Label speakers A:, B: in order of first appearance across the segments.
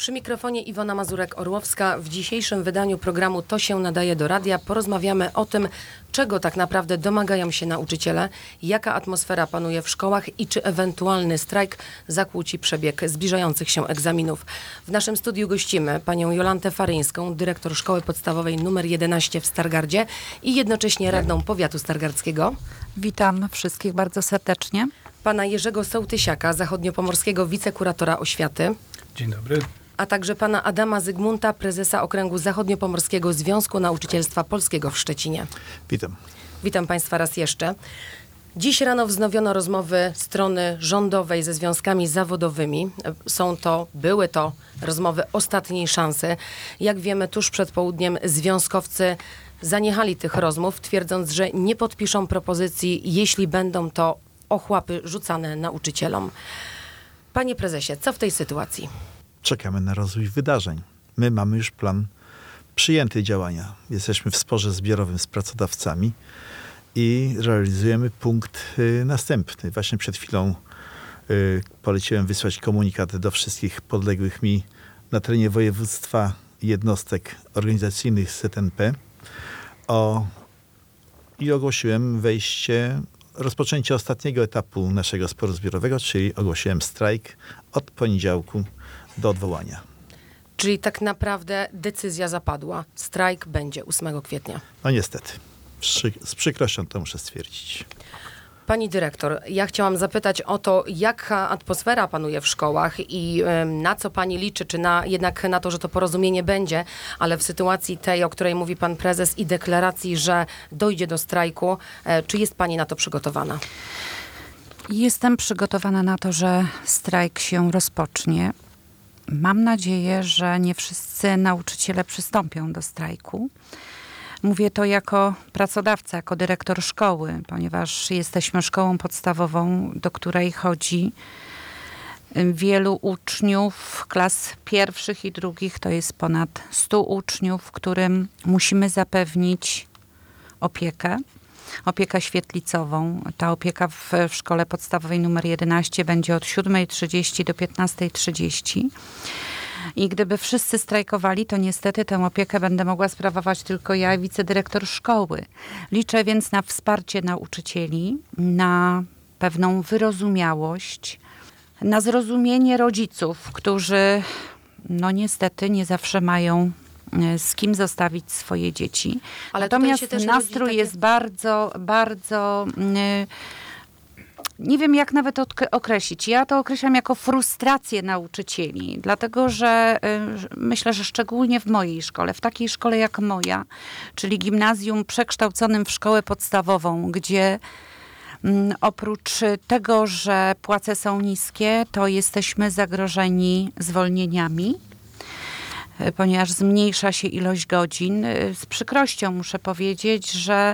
A: Przy mikrofonie Iwona Mazurek-Orłowska. W dzisiejszym wydaniu programu To się nadaje do radia porozmawiamy o tym, czego tak naprawdę domagają się nauczyciele, jaka atmosfera panuje w szkołach i czy ewentualny strajk zakłóci przebieg zbliżających się egzaminów. W naszym studiu gościmy panią Jolantę Faryńską, dyrektor Szkoły Podstawowej nr 11 w Stargardzie i jednocześnie radną powiatu stargardzkiego.
B: Witam wszystkich bardzo serdecznie.
A: Pana Jerzego Sołtysiaka, zachodniopomorskiego wicekuratora oświaty.
C: Dzień dobry.
A: A także pana Adama Zygmunta, prezesa Okręgu Zachodniopomorskiego Związku Nauczycielstwa Polskiego w Szczecinie.
D: Witam.
A: Witam państwa raz jeszcze. Dziś rano wznowiono rozmowy strony rządowej ze związkami zawodowymi. Były to rozmowy ostatniej szansy. Jak wiemy, tuż przed południem związkowcy zaniechali tych rozmów, twierdząc, że nie podpiszą propozycji, jeśli będą to ochłapy rzucane nauczycielom. Panie prezesie, co w tej sytuacji?
D: Czekamy na rozwój wydarzeń. My mamy już plan przyjętej działania. Jesteśmy w sporze zbiorowym z pracodawcami i realizujemy punkt następny. Właśnie przed chwilą poleciłem wysłać komunikat do wszystkich podległych mi na terenie województwa jednostek organizacyjnych ZNP i ogłosiłem rozpoczęcie ostatniego etapu naszego sporu zbiorowego, czyli ogłosiłem strajk od poniedziałku do odwołania.
A: Czyli tak naprawdę decyzja zapadła. Strajk będzie 8 kwietnia.
D: No niestety. Z przykrością to muszę stwierdzić.
A: Pani dyrektor, ja chciałam zapytać o to, jaka atmosfera panuje w szkołach i na co pani liczy, czy jednak na to, że to porozumienie będzie, ale w sytuacji tej, o której mówi pan prezes i deklaracji, że dojdzie do strajku, czy jest pani na to przygotowana?
B: Jestem przygotowana na to, że strajk się rozpocznie. Mam nadzieję, że nie wszyscy nauczyciele przystąpią do strajku. Mówię to jako pracodawca, jako dyrektor szkoły, ponieważ jesteśmy szkołą podstawową, do której chodzi wielu uczniów klas pierwszych i drugich. To jest ponad 100 uczniów, którym musimy zapewnić opiekę świetlicową. Ta opieka w szkole podstawowej nr 11 będzie od 7:30 do 15:30. I gdyby wszyscy strajkowali, to niestety tę opiekę będę mogła sprawować tylko ja, wicedyrektor szkoły. Liczę więc na wsparcie nauczycieli, na pewną wyrozumiałość, na zrozumienie rodziców, którzy niestety nie zawsze mają z kim zostawić swoje dzieci.
A: Ale
B: natomiast nastrój jest bardzo, bardzo... Nie wiem, jak nawet określić. Ja to określam jako frustrację nauczycieli, dlatego że myślę, że szczególnie w mojej szkole, w takiej szkole jak moja, czyli gimnazjum przekształconym w szkołę podstawową, gdzie oprócz tego, że płace są niskie, to jesteśmy zagrożeni zwolnieniami, ponieważ zmniejsza się ilość godzin. Z przykrością muszę powiedzieć, że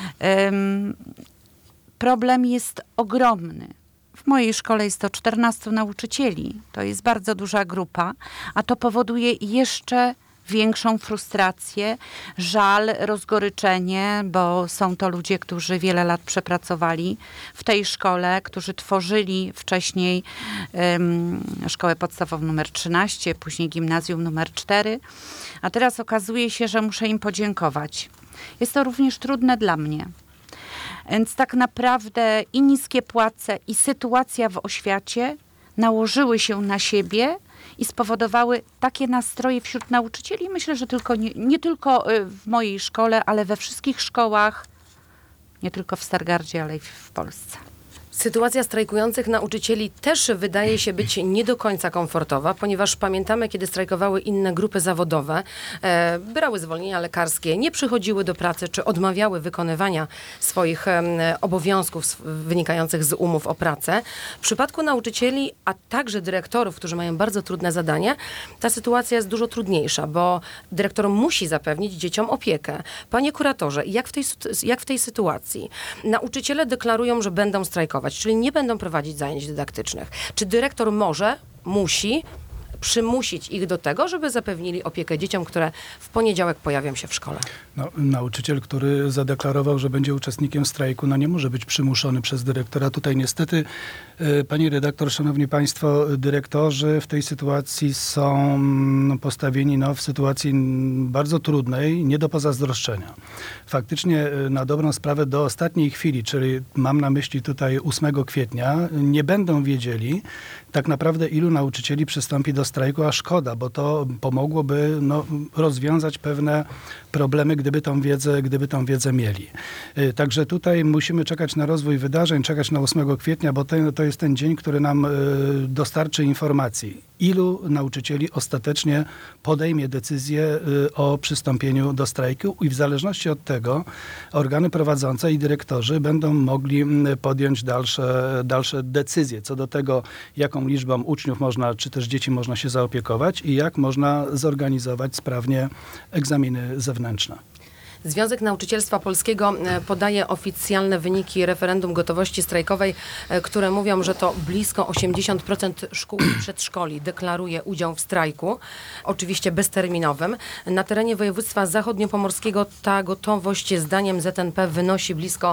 B: problem jest ogromny. W mojej szkole jest to 14 nauczycieli. To jest bardzo duża grupa, a to powoduje jeszcze większą frustrację, żal, rozgoryczenie, bo są to ludzie, którzy wiele lat przepracowali w tej szkole, którzy tworzyli wcześniej szkołę podstawową nr 13, później gimnazjum nr 4, a teraz okazuje się, że muszę im podziękować. Jest to również trudne dla mnie. Więc tak naprawdę i niskie płace, i sytuacja w oświacie nałożyły się na siebie i spowodowały takie nastroje wśród nauczycieli. Myślę, że nie tylko w mojej szkole, ale we wszystkich szkołach, nie tylko w Stargardzie, ale i w Polsce.
A: Sytuacja strajkujących nauczycieli też wydaje się być nie do końca komfortowa, ponieważ pamiętamy, kiedy strajkowały inne grupy zawodowe, brały zwolnienia lekarskie, nie przychodziły do pracy, czy odmawiały wykonywania swoich obowiązków wynikających z umów o pracę. W przypadku nauczycieli, a także dyrektorów, którzy mają bardzo trudne zadanie, ta sytuacja jest dużo trudniejsza, bo dyrektor musi zapewnić dzieciom opiekę. Panie kuratorze, jak w tej sytuacji? Nauczyciele deklarują, że będą strajkować, czyli nie będą prowadzić zajęć dydaktycznych. Czy dyrektor musi przymusić ich do tego, żeby zapewnili opiekę dzieciom, które w poniedziałek pojawią się w szkole?
C: No, nauczyciel, który zadeklarował, że będzie uczestnikiem strajku, nie może być przymuszony przez dyrektora. Tutaj niestety, pani redaktor, szanowni państwo, dyrektorzy w tej sytuacji są postawieni w sytuacji bardzo trudnej, nie do pozazdroszczenia. Faktycznie na dobrą sprawę do ostatniej chwili, czyli mam na myśli tutaj 8 kwietnia, nie będą wiedzieli tak naprawdę, ilu nauczycieli przystąpi do strajku, a szkoda, bo to pomogłoby rozwiązać pewne problemy, gdyby tą wiedzę mieli. Także tutaj musimy czekać na rozwój wydarzeń, czekać na 8 kwietnia, bo to jest ten dzień, który nam dostarczy informacji, ilu nauczycieli ostatecznie podejmie decyzję o przystąpieniu do strajku i w zależności od tego organy prowadzące i dyrektorzy będą mogli podjąć dalsze decyzje co do tego, jaką liczbą uczniów czy też dzieci można się zaopiekować i jak można zorganizować sprawnie egzaminy zewnętrzne.
A: Związek Nauczycielstwa Polskiego podaje oficjalne wyniki referendum gotowości strajkowej, które mówią, że to blisko 80% szkół i przedszkoli deklaruje udział w strajku, oczywiście bezterminowym. Na terenie województwa zachodniopomorskiego ta gotowość zdaniem ZNP wynosi blisko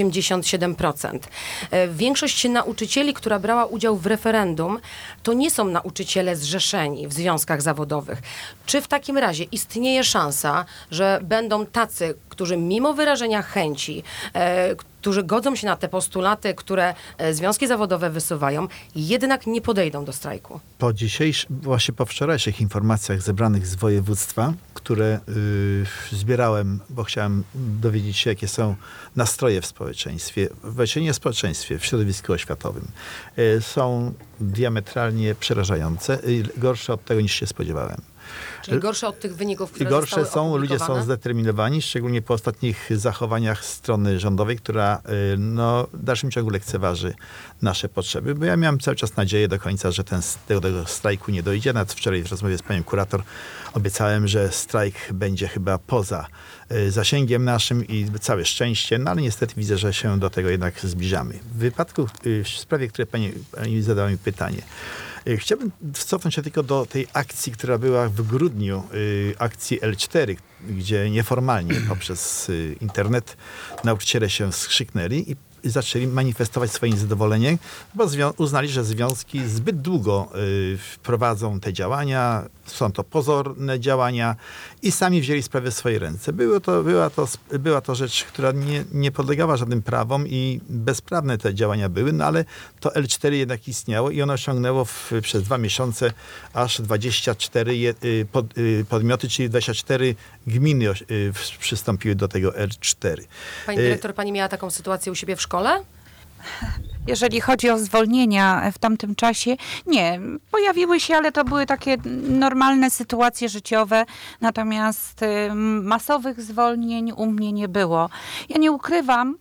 A: 87%. Większość nauczycieli, która brała udział w referendum, to nie są nauczyciele zrzeszeni w związkach zawodowych. Czy w takim razie istnieje szansa, że będą tacy, którzy mimo wyrażenia chęci, którzy godzą się na te postulaty, które związki zawodowe wysuwają, jednak nie podejdą do strajku?
D: Właśnie po wczorajszych informacjach zebranych z województwa, które zbierałem, bo chciałem dowiedzieć się, jakie są nastroje w społeczeństwie, właściwie nie w społeczeństwie, w środowisku oświatowym, są diametralnie przerażające i gorsze od tego, niż się spodziewałem.
A: Czyli gorsze od tych wyników, które
D: I gorsze
A: zostały
D: są, ludzie są
A: opublikowane?
D: zdeterminowani, szczególnie po ostatnich zachowaniach strony rządowej, która w dalszym ciągu lekceważy nasze potrzeby. Bo ja miałem cały czas nadzieję do końca, że tego strajku nie dojdzie. Nawet wczoraj w rozmowie z panią kurator obiecałem, że strajk będzie chyba poza zasięgiem naszym i całe szczęście, ale niestety widzę, że się do tego jednak zbliżamy. W sprawie, której pani zadała mi pytanie, chciałbym cofnąć się tylko do tej akcji, która była w grudniu, akcji L4, gdzie nieformalnie poprzez internet nauczyciele się skrzyknęli i zaczęli manifestować swoje niezadowolenie, bo uznali, że związki zbyt długo prowadzą te działania, są to pozorne działania i sami wzięli sprawę w swoje ręce. Była to rzecz, która nie podlegała żadnym prawom i bezprawne te działania były, ale to L4 jednak istniało i ono osiągnęło przez 2 miesiące aż 24 podmioty, czyli 24 gminy przystąpiły do tego L4.
A: Pani dyrektor, pani miała taką sytuację u siebie w szkole?
B: Jeżeli chodzi o zwolnienia w tamtym czasie, nie. Pojawiły się, ale to były takie normalne sytuacje życiowe. Natomiast masowych zwolnień u mnie nie było. Ja nie ukrywam,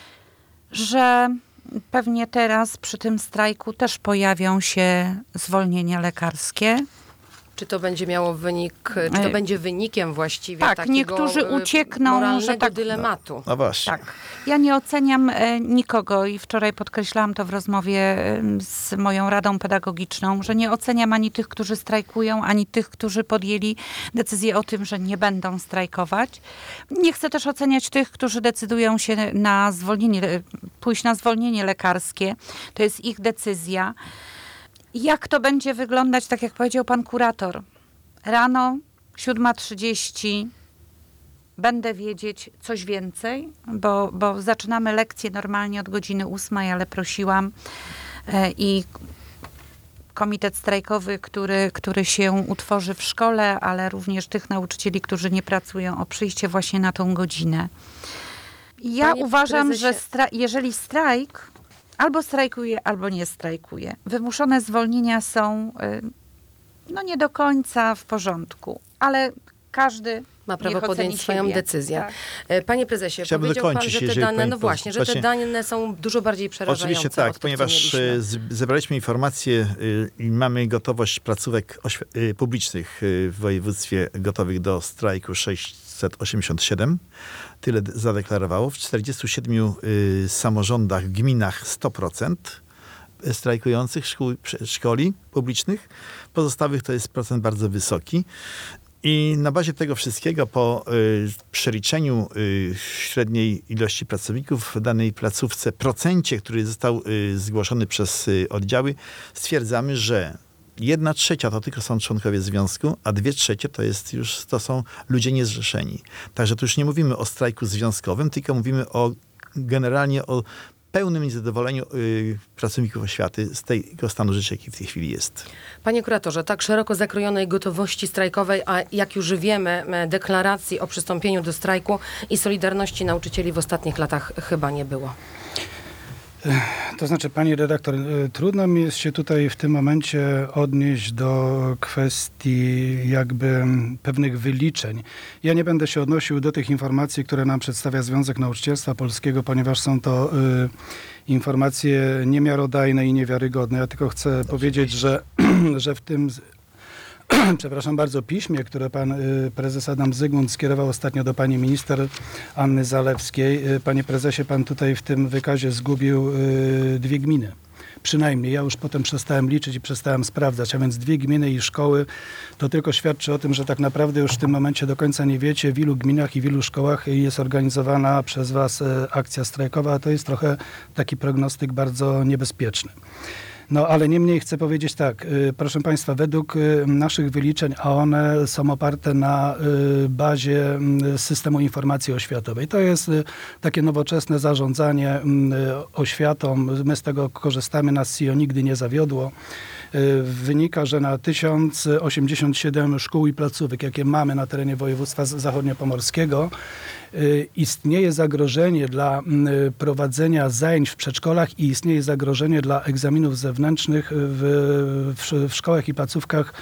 B: że pewnie teraz przy tym strajku też pojawią się zwolnienia lekarskie.
A: Czy to będzie miało czy to będzie wynikiem właściwie
B: tak,
A: takiego
B: niektórzy uciekną,
A: moralnego
B: że tak,
A: dylematu?
D: No właśnie.
B: Tak. Ja nie oceniam nikogo i wczoraj podkreślałam to w rozmowie z moją radą pedagogiczną, że nie oceniam ani tych, którzy strajkują, ani tych, którzy podjęli decyzję o tym, że nie będą strajkować. Nie chcę też oceniać tych, którzy decydują się na pójść na zwolnienie lekarskie. To jest ich decyzja. Jak to będzie wyglądać, tak jak powiedział pan kurator? Rano, 7:30 będę wiedzieć coś więcej, bo zaczynamy lekcję normalnie od godziny 8, ale prosiłam i komitet strajkowy, który się utworzy w szkole, ale również tych nauczycieli, którzy nie pracują, o przyjście właśnie na tą godzinę. Ja
A: Panie
B: uważam,
A: prezesie,
B: że jeżeli strajk albo strajkuje, albo nie strajkuje. Wymuszone zwolnienia są nie do końca w porządku, ale każdy
A: ma prawo
B: niech oceni
A: podjąć swoją
B: siebie.
A: decyzję.
B: Tak.
A: Panie prezesie,
D: Chciałbym
A: powiedział pan,
D: dokończyć,
A: że te
D: jeżeli
A: dane,
D: pani
A: no właśnie, że te dane są dużo bardziej przerażające.
D: Oczywiście
A: od
D: tak,
A: tych,
D: ponieważ
A: co mieliśmy.
D: zebraliśmy informacje i mamy gotowość placówek publicznych w województwie gotowych do strajku 687. Tyle zadeklarowało. W 47 samorządach, gminach 100%. strajkujących szkół, przedszkoli publicznych. Pozostałych to jest procent bardzo wysoki. I na bazie tego wszystkiego, po przeliczeniu średniej ilości pracowników w danej placówce, procencie, który został zgłoszony przez oddziały, stwierdzamy, że 1/3 to tylko są członkowie związku, a 2/3 to są ludzie niezrzeszeni. Także tu już nie mówimy o strajku związkowym, tylko mówimy generalnie o pełnym niezadowoleniu pracowników oświaty z tego stanu rzeczy, jaki w tej chwili jest.
A: Panie kuratorze, tak szeroko zakrojonej gotowości strajkowej, a jak już wiemy, deklaracji o przystąpieniu do strajku i solidarności nauczycieli w ostatnich latach chyba nie było.
C: To znaczy, pani redaktor, trudno mi jest się tutaj w tym momencie odnieść do kwestii jakby pewnych wyliczeń. Ja nie będę się odnosił do tych informacji, które nam przedstawia Związek Nauczycielstwa Polskiego, ponieważ są to informacje niemiarodajne i niewiarygodne. Ja tylko chcę powiedzieć, że w tym przepraszam bardzo, piśmie, które pan prezes Adam Zygmunt skierował ostatnio do pani minister Anny Zalewskiej. Panie prezesie, pan tutaj w tym wykazie zgubił 2 gminy. Przynajmniej. Ja już potem przestałem liczyć i przestałem sprawdzać, a więc 2 gminy i szkoły. To tylko świadczy o tym, że tak naprawdę już w tym momencie do końca nie wiecie, w ilu gminach i w ilu szkołach jest organizowana przez was akcja strajkowa. To jest trochę taki prognostyk bardzo niebezpieczny. No ale niemniej chcę powiedzieć tak, proszę Państwa, według naszych wyliczeń, a one są oparte na bazie systemu informacji oświatowej. To jest takie nowoczesne zarządzanie oświatą. My z tego korzystamy, nas SIO nigdy nie zawiodło. Wynika, że na 1087 szkół i placówek, jakie mamy na terenie województwa zachodniopomorskiego, istnieje zagrożenie dla prowadzenia zajęć w przedszkolach i istnieje zagrożenie dla egzaminów zewnętrznych w szkołach i placówkach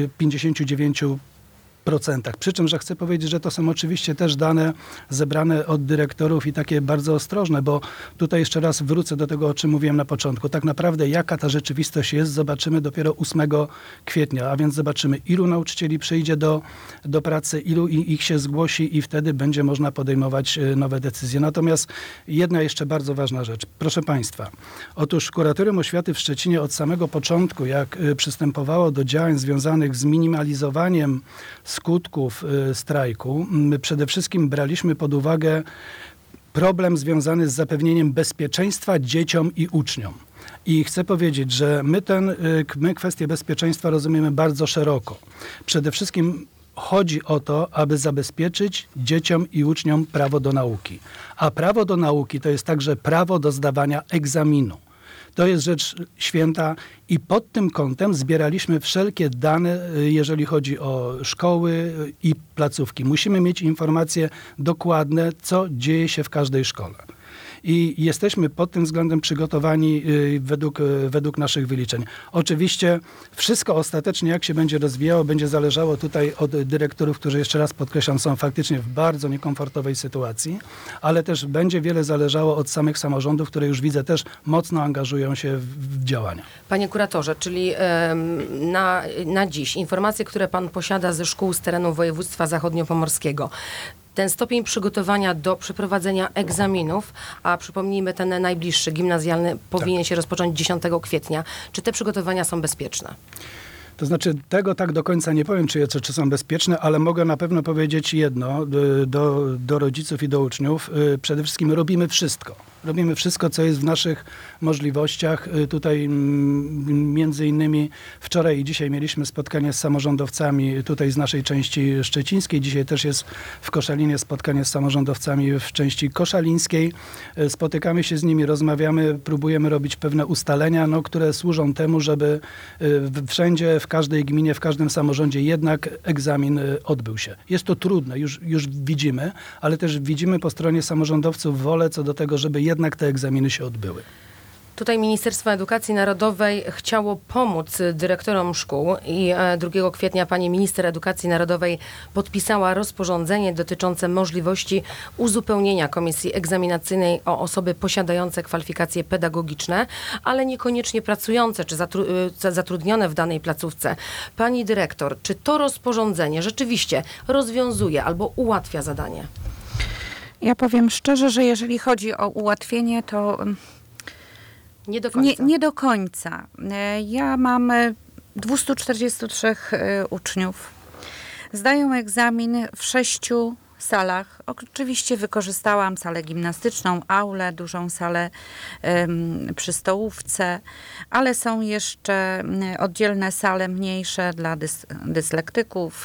C: 59%. Przy czym, że chcę powiedzieć, że to są oczywiście też dane zebrane od dyrektorów i takie bardzo ostrożne, bo tutaj jeszcze raz wrócę do tego, o czym mówiłem na początku. Tak naprawdę jaka ta rzeczywistość jest, zobaczymy dopiero 8 kwietnia, a więc zobaczymy, ilu nauczycieli przyjdzie do pracy, ilu ich się zgłosi i wtedy będzie można podejmować nowe decyzje. Natomiast jedna jeszcze bardzo ważna rzecz. Proszę Państwa, otóż Kuratorium Oświaty w Szczecinie od samego początku, jak przystępowało do działań związanych z minimalizowaniem skutków strajku, my przede wszystkim braliśmy pod uwagę problem związany z zapewnieniem bezpieczeństwa dzieciom i uczniom. I chcę powiedzieć, że my kwestię bezpieczeństwa rozumiemy bardzo szeroko. Przede wszystkim chodzi o to, aby zabezpieczyć dzieciom i uczniom prawo do nauki. A prawo do nauki to jest także prawo do zdawania egzaminu. To jest rzecz święta i pod tym kątem zbieraliśmy wszelkie dane, jeżeli chodzi o szkoły i placówki. Musimy mieć informacje dokładne, co dzieje się w każdej szkole. I jesteśmy pod tym względem przygotowani według naszych wyliczeń. Oczywiście wszystko ostatecznie, jak się będzie rozwijało, będzie zależało tutaj od dyrektorów, którzy, jeszcze raz podkreślam, są faktycznie w bardzo niekomfortowej sytuacji, ale też będzie wiele zależało od samych samorządów, które już widzę też mocno angażują się w działania.
A: Panie kuratorze, czyli na dziś informacje, które pan posiada ze szkół z terenu województwa zachodniopomorskiego, ten stopień przygotowania do przeprowadzenia egzaminów, a przypomnijmy, ten najbliższy, gimnazjalny, powinien się rozpocząć 10 kwietnia. Czy te przygotowania są bezpieczne?
C: To znaczy, tego tak do końca nie powiem, czy są bezpieczne, ale mogę na pewno powiedzieć jedno do rodziców i do uczniów. Przede wszystkim robimy wszystko. Robimy wszystko, co jest w naszych możliwościach. Tutaj między innymi wczoraj i dzisiaj mieliśmy spotkanie z samorządowcami tutaj z naszej części szczecińskiej. Dzisiaj też jest w Koszalinie spotkanie z samorządowcami w części koszalińskiej. Spotykamy się z nimi, rozmawiamy, próbujemy robić pewne ustalenia, które służą temu, żeby wszędzie, w każdej gminie, w każdym samorządzie jednak egzamin odbył się. Jest to trudne, już widzimy, ale też widzimy po stronie samorządowców wolę co do tego, żeby jednak te egzaminy się odbyły.
A: Tutaj Ministerstwo Edukacji Narodowej chciało pomóc dyrektorom szkół i 2 kwietnia pani minister Edukacji Narodowej podpisała rozporządzenie dotyczące możliwości uzupełnienia komisji egzaminacyjnej o osoby posiadające kwalifikacje pedagogiczne, ale niekoniecznie pracujące czy zatrudnione w danej placówce. Pani dyrektor, czy to rozporządzenie rzeczywiście rozwiązuje albo ułatwia zadanie?
B: Ja powiem szczerze, że jeżeli chodzi o ułatwienie, to
A: Nie do końca.
B: Nie do końca. Ja mam 243 uczniów. Zdają egzamin w 6 salach. Oczywiście wykorzystałam salę gimnastyczną, aulę, dużą salę przy stołówce, ale są jeszcze oddzielne sale mniejsze dla dyslektyków,